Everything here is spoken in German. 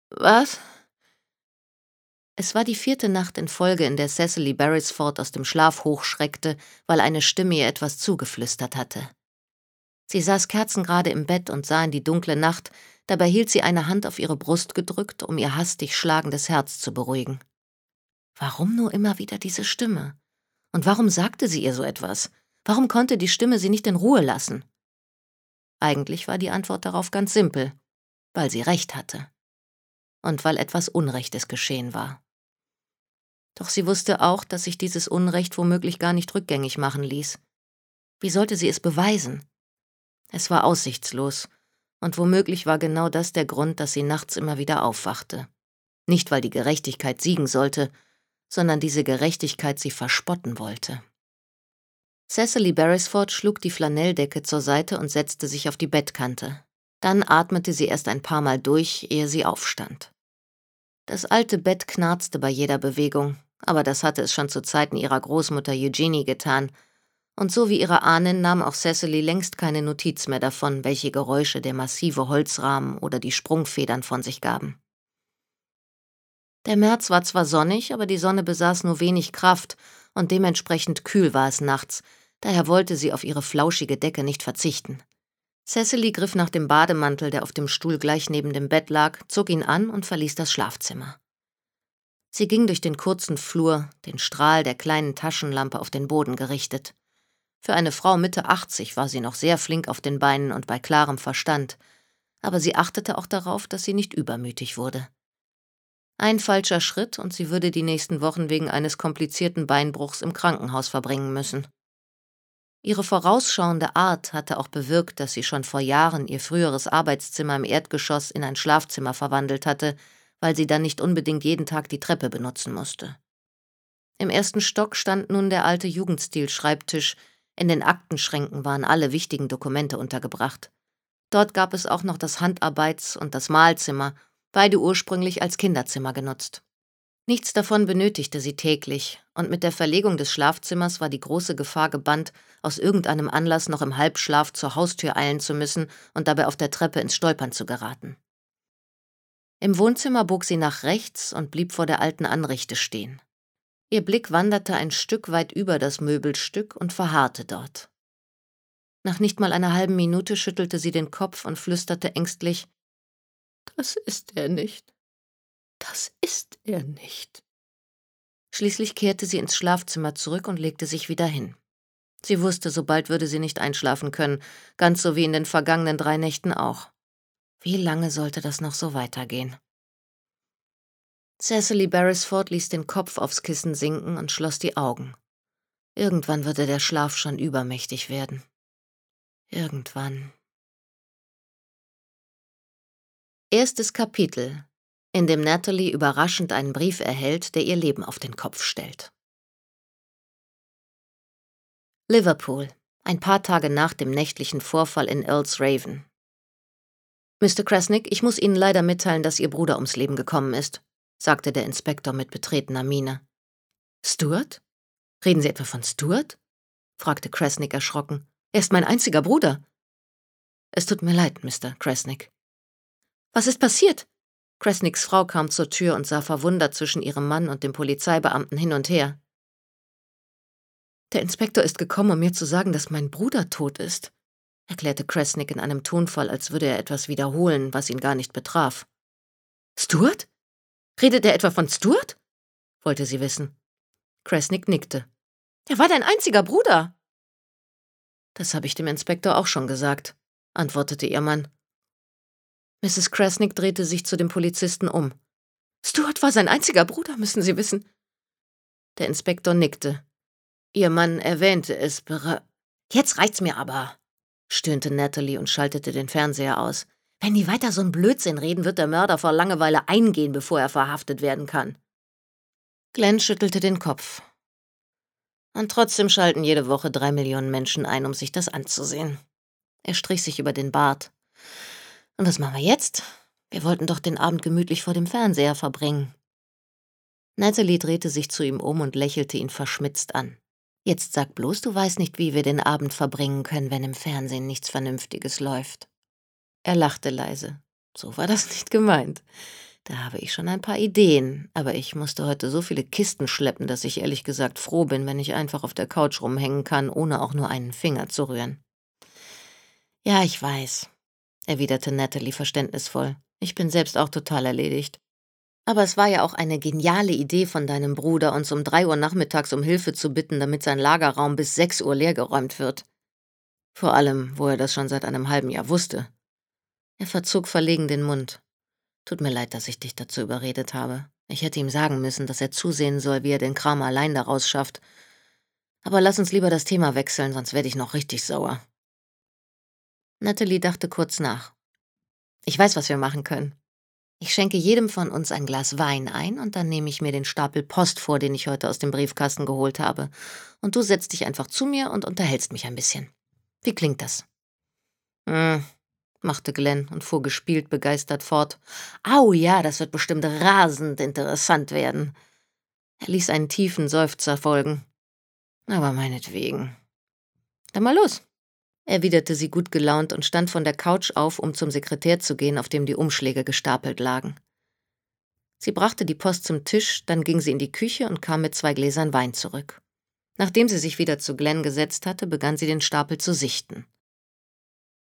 Was? Es war die 4. Nacht in Folge, in der Cecily Beresford aus dem Schlaf hochschreckte, weil eine Stimme ihr etwas zugeflüstert hatte. Sie saß kerzengerade im Bett und sah in die dunkle Nacht, dabei hielt sie eine Hand auf ihre Brust gedrückt, um ihr hastig schlagendes Herz zu beruhigen. Warum nur immer wieder diese Stimme? Und warum sagte sie ihr so etwas? Warum konnte die Stimme sie nicht in Ruhe lassen? Eigentlich war die Antwort darauf ganz simpel, weil sie recht hatte. Und weil etwas Unrechtes geschehen war. Doch sie wusste auch, dass sich dieses Unrecht womöglich gar nicht rückgängig machen ließ. Wie sollte sie es beweisen? Es war aussichtslos, und womöglich war genau das der Grund, dass sie nachts immer wieder aufwachte. Nicht, weil die Gerechtigkeit siegen sollte, sondern diese Gerechtigkeit sie verspotten wollte. Cecily Beresford schlug die Flanelldecke zur Seite und setzte sich auf die Bettkante. Dann atmete sie erst ein paar Mal durch, ehe sie aufstand. Das alte Bett knarzte bei jeder Bewegung, aber das hatte es schon zu Zeiten ihrer Großmutter Eugenie getan, und so wie ihre Ahnen nahm auch Cecily längst keine Notiz mehr davon, welche Geräusche der massive Holzrahmen oder die Sprungfedern von sich gaben. Der März war zwar sonnig, aber die Sonne besaß nur wenig Kraft und dementsprechend kühl war es nachts, daher wollte sie auf ihre flauschige Decke nicht verzichten. Cecily griff nach dem Bademantel, der auf dem Stuhl gleich neben dem Bett lag, zog ihn an und verließ das Schlafzimmer. Sie ging durch den kurzen Flur, den Strahl der kleinen Taschenlampe auf den Boden gerichtet. Für eine Frau Mitte 80 war sie noch sehr flink auf den Beinen und bei klarem Verstand, aber sie achtete auch darauf, dass sie nicht übermütig wurde. Ein falscher Schritt und sie würde die nächsten Wochen wegen eines komplizierten Beinbruchs im Krankenhaus verbringen müssen. Ihre vorausschauende Art hatte auch bewirkt, dass sie schon vor Jahren ihr früheres Arbeitszimmer im Erdgeschoss in ein Schlafzimmer verwandelt hatte, weil sie dann nicht unbedingt jeden Tag die Treppe benutzen musste. Im 1. Stock stand nun der alte Jugendstil-Schreibtisch, in den Aktenschränken waren alle wichtigen Dokumente untergebracht. Dort gab es auch noch das Handarbeits- und das Mahlzimmer, beide ursprünglich als Kinderzimmer genutzt. Nichts davon benötigte sie täglich, und mit der Verlegung des Schlafzimmers war die große Gefahr gebannt, aus irgendeinem Anlass noch im Halbschlaf zur Haustür eilen zu müssen und dabei auf der Treppe ins Stolpern zu geraten. Im Wohnzimmer bog sie nach rechts und blieb vor der alten Anrichte stehen. Ihr Blick wanderte ein Stück weit über das Möbelstück und verharrte dort. Nach nicht mal einer halben Minute schüttelte sie den Kopf und flüsterte ängstlich: »Das ist er nicht. Das ist er nicht.« Schließlich kehrte sie ins Schlafzimmer zurück und legte sich wieder hin. Sie wusste, so bald würde sie nicht einschlafen können, ganz so wie in den vergangenen 3 Nächten auch. Wie lange sollte das noch so weitergehen? Cecily Beresford ließ den Kopf aufs Kissen sinken und schloss die Augen. Irgendwann würde der Schlaf schon übermächtig werden. Irgendwann. 1. Kapitel, in dem Natalie überraschend einen Brief erhält, der ihr Leben auf den Kopf stellt. Liverpool, ein paar Tage nach dem nächtlichen Vorfall in Earl's Raven. »Mr. Cresnick, ich muss Ihnen leider mitteilen, dass Ihr Bruder ums Leben gekommen ist«, sagte der Inspektor mit betretener Miene. »Stuart? Reden Sie etwa von Stuart?« fragte Cresnick erschrocken. »Er ist mein einziger Bruder.« »Es tut mir leid, Mr. Cresnick.« »Was ist passiert?« Cresnicks Frau kam zur Tür und sah verwundert zwischen ihrem Mann und dem Polizeibeamten hin und her. »Der Inspektor ist gekommen, um mir zu sagen, dass mein Bruder tot ist«, erklärte Cresnick in einem Tonfall, als würde er etwas wiederholen, was ihn gar nicht betraf. »Stuart? Redet er etwa von Stuart?« wollte sie wissen. Cresnick nickte. »Er war dein einziger Bruder.« »Das habe ich dem Inspektor auch schon gesagt«, antwortete ihr Mann. Mrs. Cresnick drehte sich zu dem Polizisten um. »Stuart war sein einziger Bruder, müssen Sie wissen.« Der Inspektor nickte. Ihr Mann erwähnte es »Jetzt reicht's mir aber«, stöhnte Natalie und schaltete den Fernseher aus. »Wenn die weiter so 'n Blödsinn reden, wird der Mörder vor Langeweile eingehen, bevor er verhaftet werden kann.« Glenn schüttelte den Kopf. Und trotzdem schalten jede Woche 3 Millionen Menschen ein, um sich das anzusehen. Er strich sich über den Bart. »Und was machen wir jetzt? Wir wollten doch den Abend gemütlich vor dem Fernseher verbringen.« Natalie drehte sich zu ihm um und lächelte ihn verschmitzt an. »Jetzt sag bloß, du weißt nicht, wie wir den Abend verbringen können, wenn im Fernsehen nichts Vernünftiges läuft.« Er lachte leise. So war das nicht gemeint. Da habe ich schon ein paar Ideen, aber ich musste heute so viele Kisten schleppen, dass ich ehrlich gesagt froh bin, wenn ich einfach auf der Couch rumhängen kann, ohne auch nur einen Finger zu rühren. Ja, ich weiß, erwiderte Natalie verständnisvoll. Ich bin selbst auch total erledigt. Aber es war ja auch eine geniale Idee von deinem Bruder, uns um 3 Uhr nachmittags um Hilfe zu bitten, damit sein Lagerraum bis 6 Uhr leergeräumt wird. Vor allem, wo er das schon seit einem halben Jahr wusste. Er verzog verlegen den Mund. Tut mir leid, dass ich dich dazu überredet habe. Ich hätte ihm sagen müssen, dass er zusehen soll, wie er den Kram allein daraus schafft. Aber lass uns lieber das Thema wechseln, sonst werde ich noch richtig sauer. Natalie dachte kurz nach. Ich weiß, was wir machen können. Ich schenke jedem von uns ein Glas Wein ein und dann nehme ich mir den Stapel Post vor, den ich heute aus dem Briefkasten geholt habe. Und du setzt dich einfach zu mir und unterhältst mich ein bisschen. Wie klingt das? Machte Glenn und fuhr gespielt begeistert fort. Au ja, das wird bestimmt rasend interessant werden. Er ließ einen tiefen Seufzer folgen. Aber meinetwegen. Dann mal los, erwiderte sie gut gelaunt und stand von der Couch auf, um zum Sekretär zu gehen, auf dem die Umschläge gestapelt lagen. Sie brachte die Post zum Tisch, dann ging sie in die Küche und kam mit 2 Gläsern Wein zurück. Nachdem sie sich wieder zu Glenn gesetzt hatte, begann sie den Stapel zu sichten.